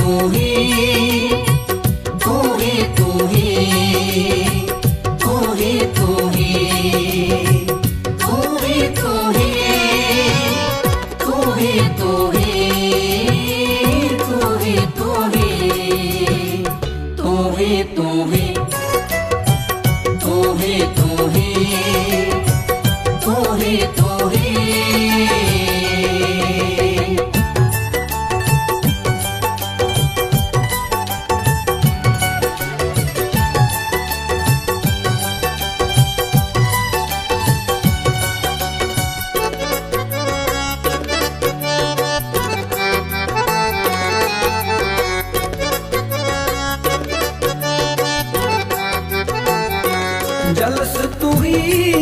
Jealous तू ही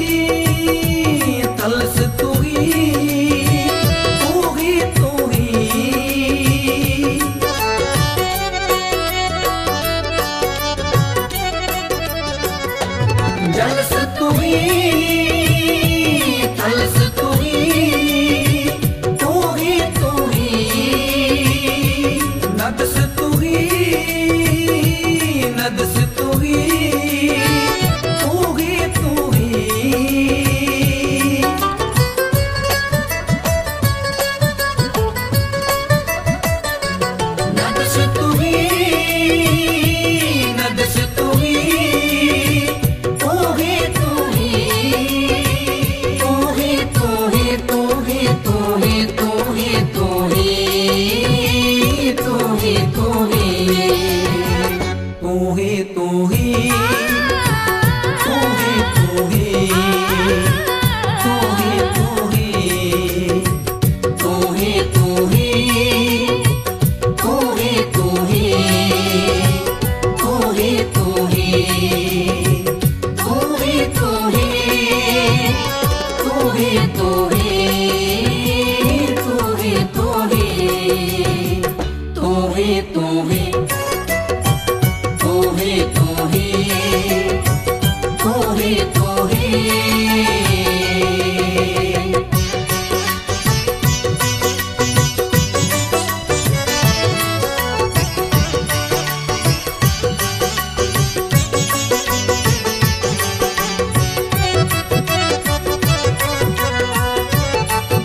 तलस तू ही तू ही तू ही जलस तू ही तलस तू ही तू ही तू ही नदस तू ही नदस तू ही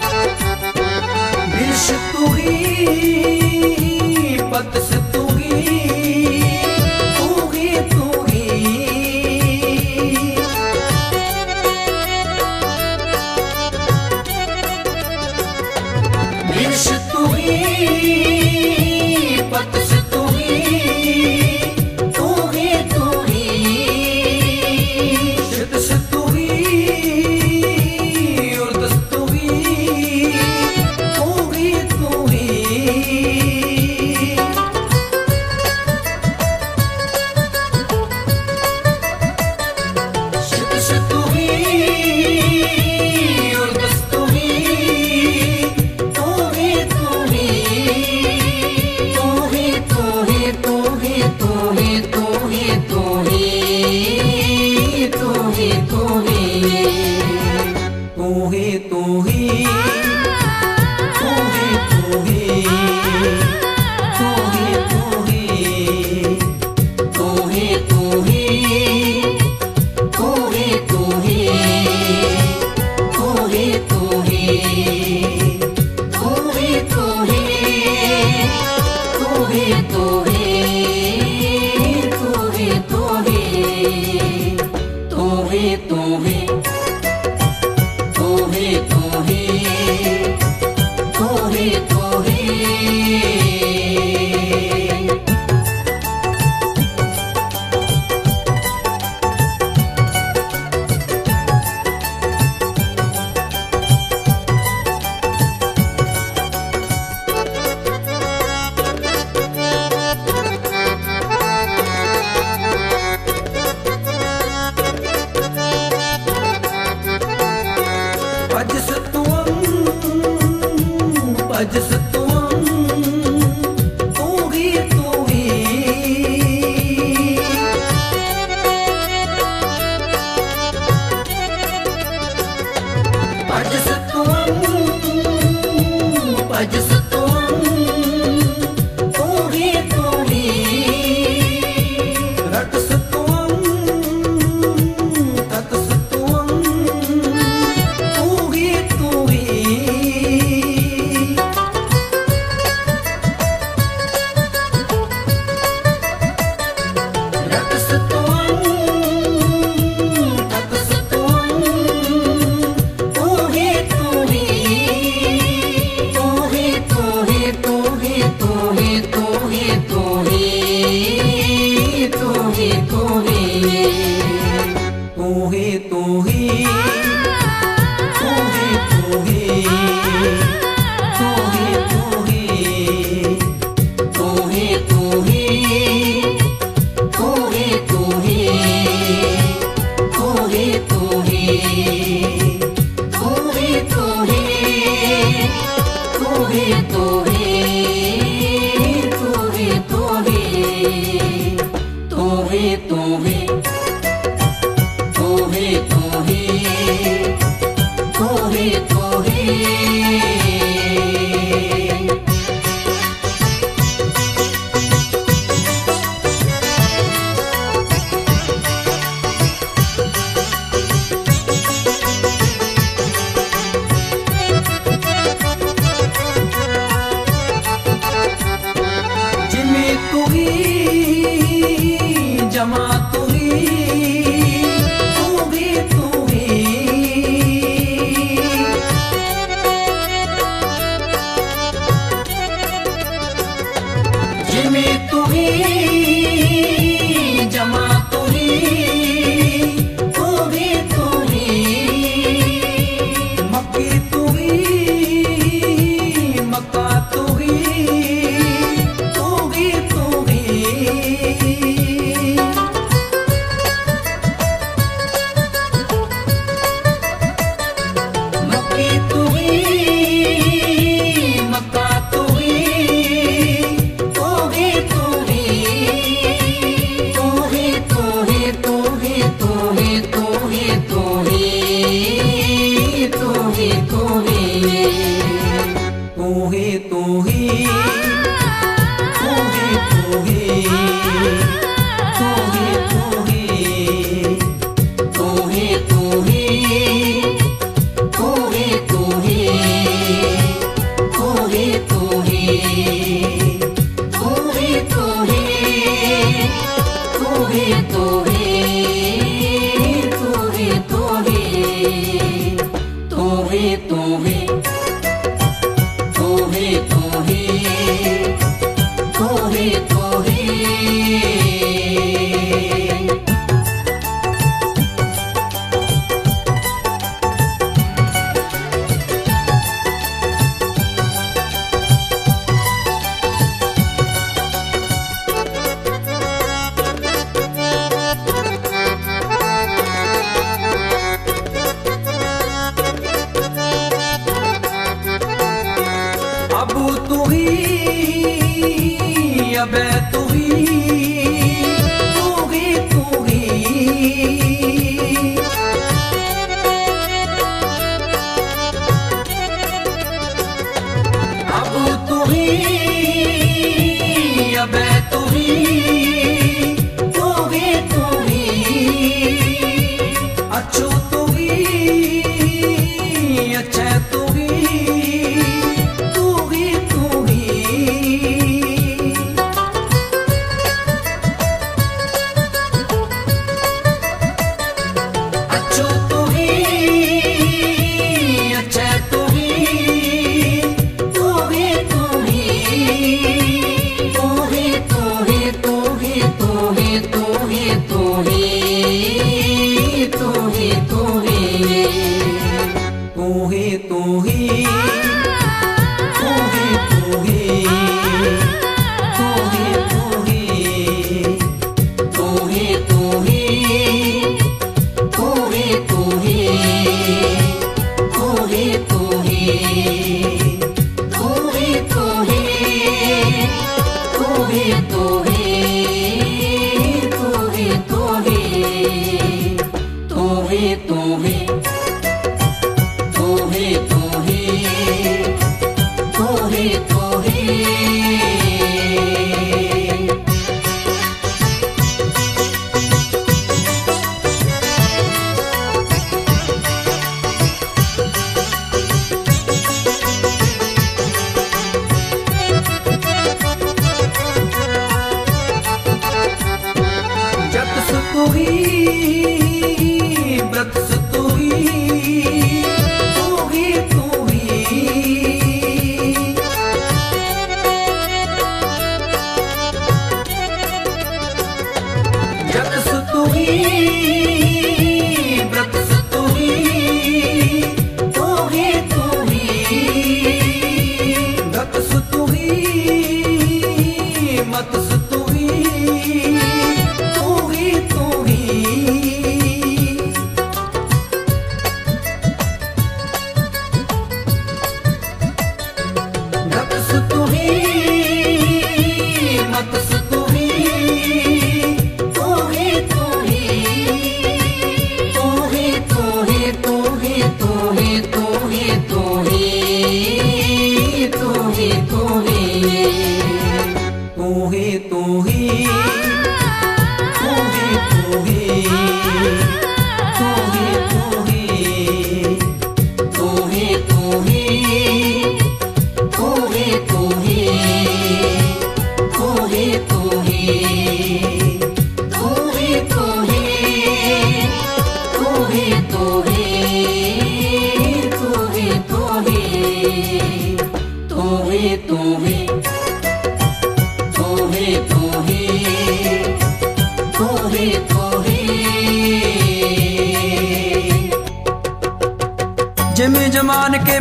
पतस तू ही जमा तू ही तू ही जिमी तू ही जमा तू ही मक्की तू ही मक्का तू ही तू ही अब तू ही तू ही अब तू ही अब तू ही तू ही अच्छो तू ही अच्छा तू ही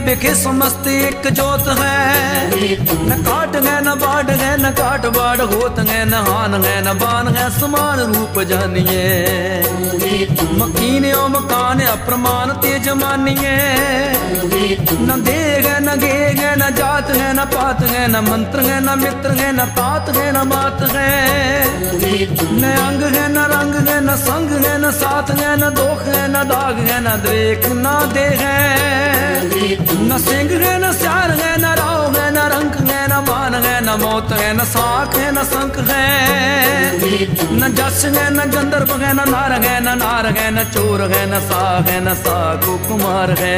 बिखे समस्त एक जोत है। न काट गए न बाढ़ गए न काट बाढ़ होत गए न हान गए न बान गए समान रूप जानिए। मकीन ओ मकान अप्रमाण तेज मानिए। न दे गए न गे गए न जात है न पात है न मंत्र है न मित्र है न तात है न बात है। न अंग है न रंग है न संग है न साथ है न दोख है न दाग है न देख न दे है। न सिंह है न स्यार है न राव है न रंग है न मान है न मौत है न साख है न संख है। न जस है न गंधर्व है न नार है न नार है न चोर है न साग है न सागो कुमार है।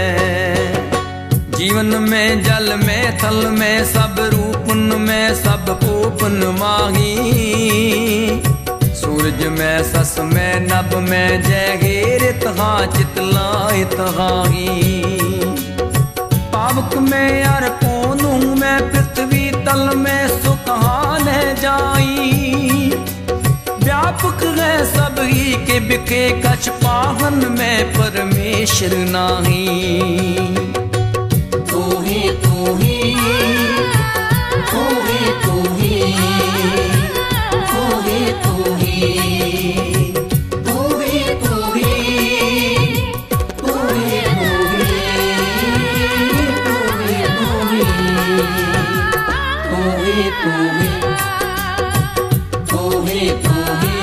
जीवन में जल में थल में सब रूपन में सब पोपन माही। सूरज में सस में नभ में जय घेर तहा चितलाए तहाही। पावक में यार कोनू में पृथ्वी तल में सुकहान है जाई। व्यापक है सब ही के बिके कछ पाहन में परमेश्वर नाही। तू ही तू ही तू ही तू ही तू ही तू ही तू ही तू ही तू ही तू ही तू ही तू ही तू ही